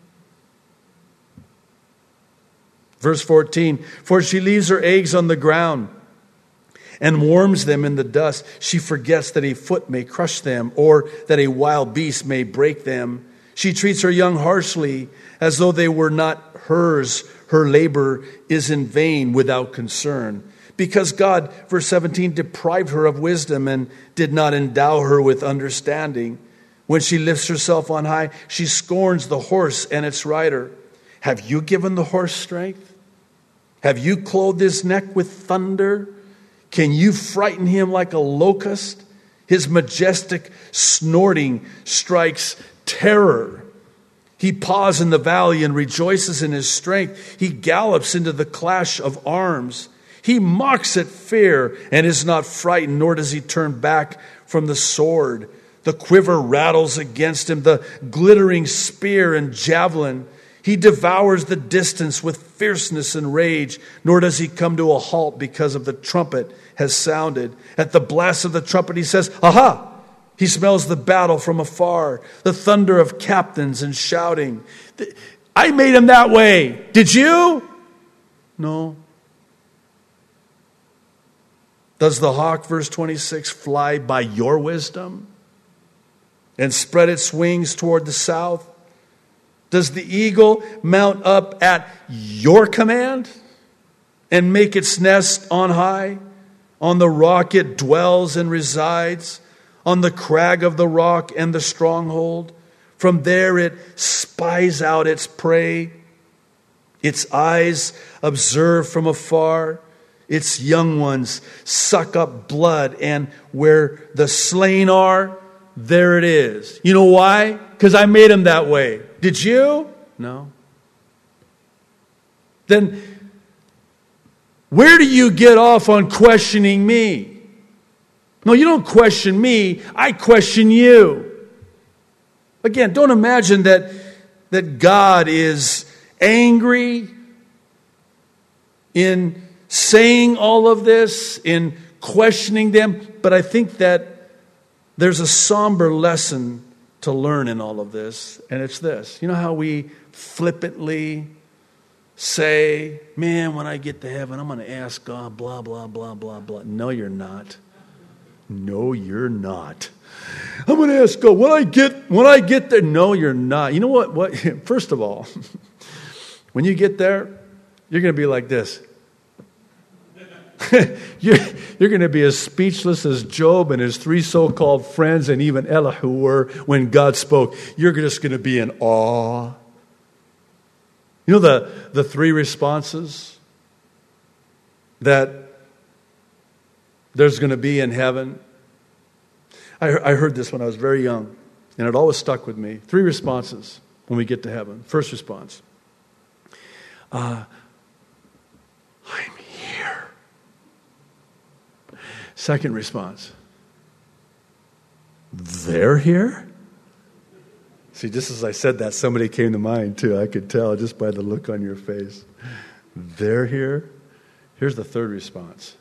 Verse fourteen, for she leaves her eggs on the ground and warms them in the dust. She forgets that a foot may crush them, or that a wild beast may break them. She treats her young harshly, as though they were not hers. Her labor is in vain, without concern. Because God, verse seventeen, deprived her of wisdom and did not endow her with understanding. When she lifts herself on high, she scorns the horse and its rider. Have you given the horse strength? Have you clothed his neck with thunder? Can you frighten him like a locust? His majestic snorting strikes terror. He paws in the valley and rejoices in his strength. He gallops into the clash of arms. He mocks at fear and is not frightened, nor does he turn back from the sword. The quiver rattles against him, the glittering spear and javelin. He devours the distance with fierceness and rage, nor does he come to a halt because of the trumpet has sounded. At the blast of the trumpet he says, aha, He smells the battle from afar, the thunder of captains and shouting. I made him that way. Did you? No. Does the hawk, verse twenty-six, fly by your wisdom and spread its wings toward the south? Does the eagle mount up at your command and make its nest on high? On the rock it dwells and resides, on the crag of the rock and the stronghold. From there it spies out its prey. Its eyes observe from afar. Its young ones suck up blood, and where the slain are, there it is. You know why? Because I made him that way. Did you? No. Then where do you get off on questioning me? No, you don't question me. I question you. Again, don't imagine that, that God is angry in saying all of this, in questioning them. But I think that there's a somber lesson to learn in all of this. And it's this. You know how we flippantly say, man, when I get to heaven, I'm going to ask God, blah, blah, blah, blah, blah. No, you're not. No, you're not. I'm going to ask God, when I get when I get there. No, you're not. You know what? What? First of all, when you get there, you're going to be like this. you're, you're going to be as speechless as Job and his three so-called friends and even Elihu were when God spoke. You're just going to be in awe. You know the, the three responses that there's going to be in heaven? I, I heard this when I was very young, and it always stuck with me. Three responses when we get to heaven. First response, uh, I'm here. Second response, they're here? See, just as I said that, somebody came to mind too. I could tell just by the look on your face. They're here? Here's the third response.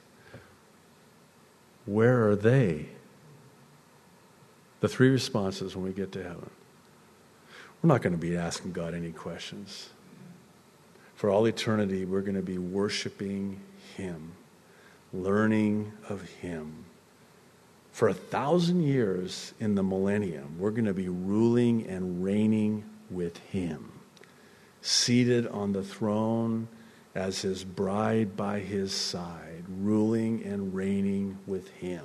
Where are they? The three responses when we get to heaven. We're not going to be asking God any questions. For all eternity, we're going to be worshiping Him, learning of Him. For a thousand years in the millennium, we're going to be ruling and reigning with Him, seated on the throne as His bride by His side, ruling and reigning with Him.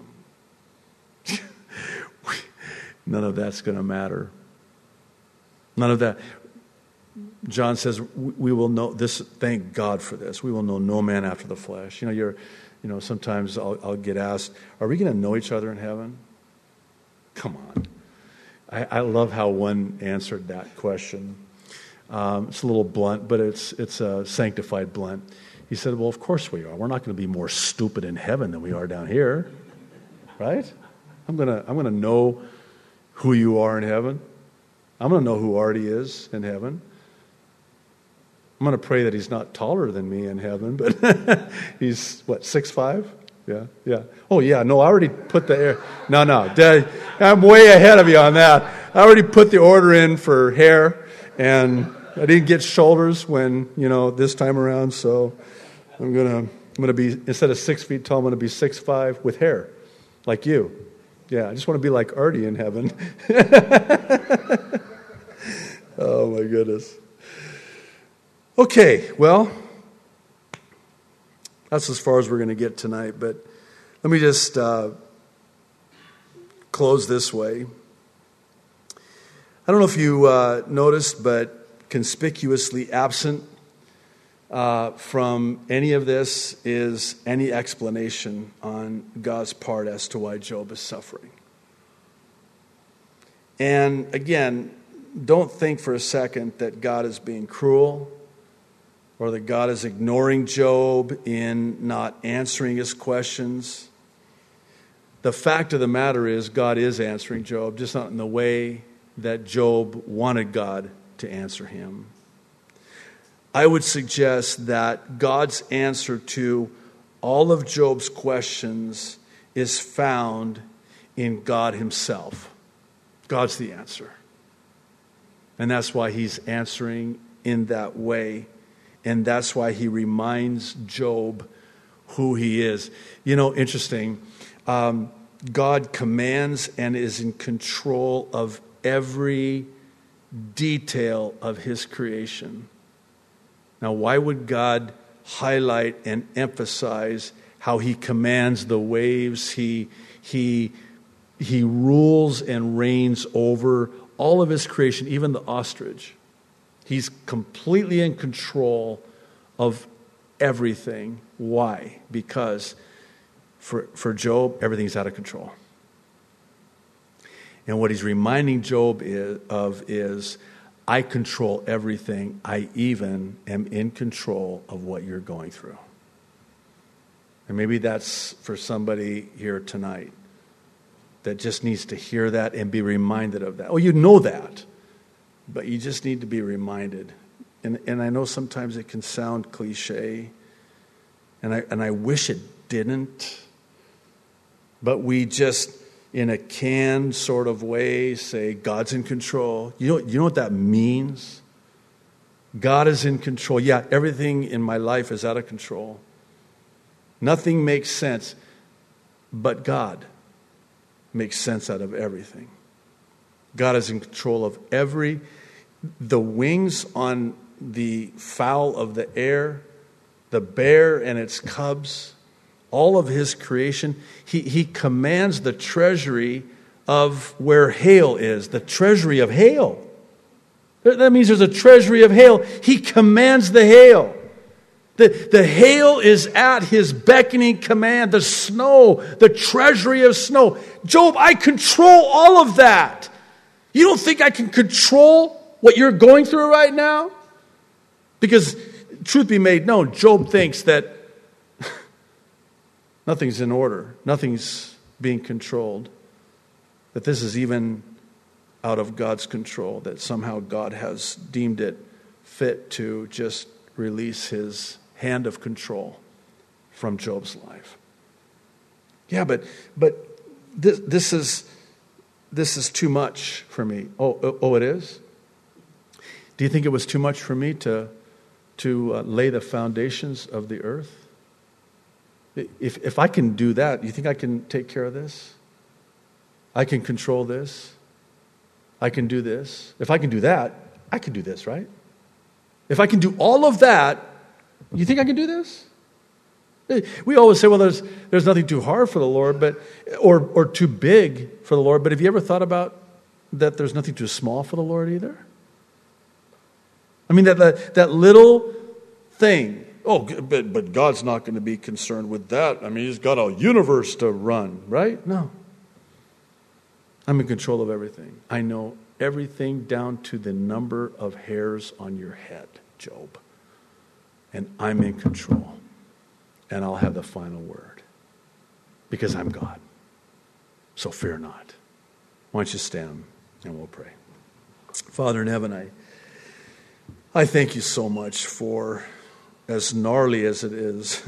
None of that's going to matter. None of that. John says, we will know this, thank God for this. We will know no man after the flesh. You know, you're, you know, sometimes I'll, I'll get asked, are we going to know each other in heaven? Come on. I, I love how one answered that question. Um, it's a little blunt, but it's, it's a sanctified blunt. He said, well, of course we are. We're not going to be more stupid in heaven than we are down here. Right? I'm going to, I'm going to know who you are in heaven. I'm going to know who Artie is in heaven. I'm going to pray that he's not taller than me in heaven, but he's, what, six five? Yeah, yeah. Oh, yeah, no, I already put the air. No, no, Dad, I'm way ahead of you on that. I already put the order in for hair, and I didn't get shoulders when, you know, this time around, so I'm going to, I'm going to be, instead of six feet tall, I'm going to be six five with hair, like you. Yeah, I just want to be like Artie in heaven. Oh, my goodness. Okay, well, that's as far as we're going to get tonight, but let me just uh, close this way. I don't know if you uh, noticed, but conspicuously absent uh, from any of this is any explanation on God's part as to why Job is suffering. And again, don't think for a second that God is being cruel or that God is ignoring Job in not answering his questions. The fact of the matter is God is answering Job, just not in the way that Job wanted God to answer him. I would suggest that God's answer to all of Job's questions is found in God himself. God's the answer. And that's why he's answering in that way. And that's why he reminds Job who he is. You know, interesting. Um, God commands and is in control of every detail of his creation. Now, why would God highlight and emphasize how he commands the waves? He, he, he rules and reigns over all of his creation, even the ostrich. He's completely in control of everything. Why? Because for, for Job, everything's out of control. And what he's reminding Job is, of is, I control everything. I even am in control of what you're going through. And maybe that's for somebody here tonight that just needs to hear that and be reminded of that. Oh, you know that, but you just need to be reminded. And and I know sometimes it can sound cliche, and I and I wish it didn't, but we just, in a canned sort of way, say God's in control. You know, you know what that means? God is in control. Yeah, everything in my life is out of control. Nothing makes sense, but God makes sense out of everything. God is in control of every, the wings on the fowl of the air, the bear and its cubs, all of his creation. He, he commands the treasury of where hail is, the treasury of hail. That means there's a treasury of hail. He commands the hail. The, the hail is at his beckoning command. The snow, the treasury of snow. Job, I control all of that. You don't think I can control what you're going through right now? Because, truth be made known, Job thinks that nothing's in order. Nothing's being controlled. That this is even out of God's control. That somehow God has deemed it fit to just release his hand of control from Job's life. Yeah, but but this this is this is too much for me. Oh, oh, oh it is? Do you think it was too much for me to to uh, lay the foundations of the earth? If if I can do that, you think I can take care of this? I can control this. I can do this. If I can do that, I can do this, right? If I can do all of that, you think I can do this? We always say, well, there's there's nothing too hard for the Lord, but or or too big for the Lord. But have you ever thought about that there's nothing too small for the Lord either? I mean, that that, that little thing. Oh, but, but God's not going to be concerned with that. I mean, he's got a universe to run, right? No. I'm in control of everything. I know everything down to the number of hairs on your head, Job. And I'm in control. And I'll have the final word. Because I'm God. So fear not. Why don't you stand and we'll pray. Father in heaven, I, I thank you so much for, as gnarly as it is,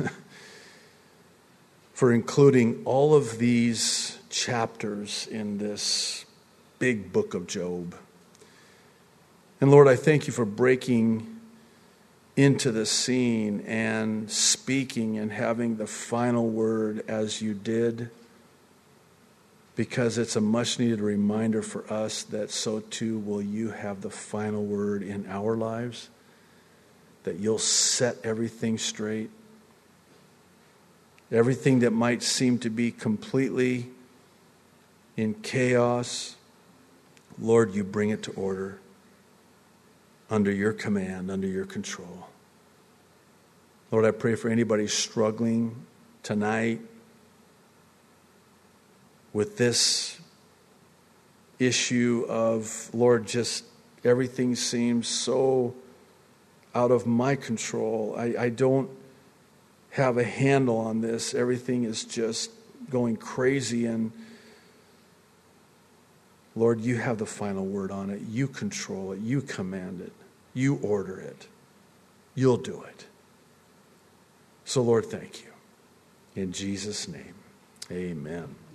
for including all of these chapters in this big book of Job. And Lord, I thank you for breaking into the scene and speaking and having the final word as you did, because it's a much needed reminder for us that so too will you have the final word in our lives, that you'll set everything straight. Everything that might seem to be completely in chaos, Lord, you bring it to order under your command, under your control. Lord, I pray for anybody struggling tonight with this issue of, Lord, just everything seems so out of my control. I, I don't have a handle on this. Everything is just going crazy, and Lord, you have the final word on it. You control it. You command it. You order it. You'll do it. So, Lord, thank you. In Jesus' name, amen.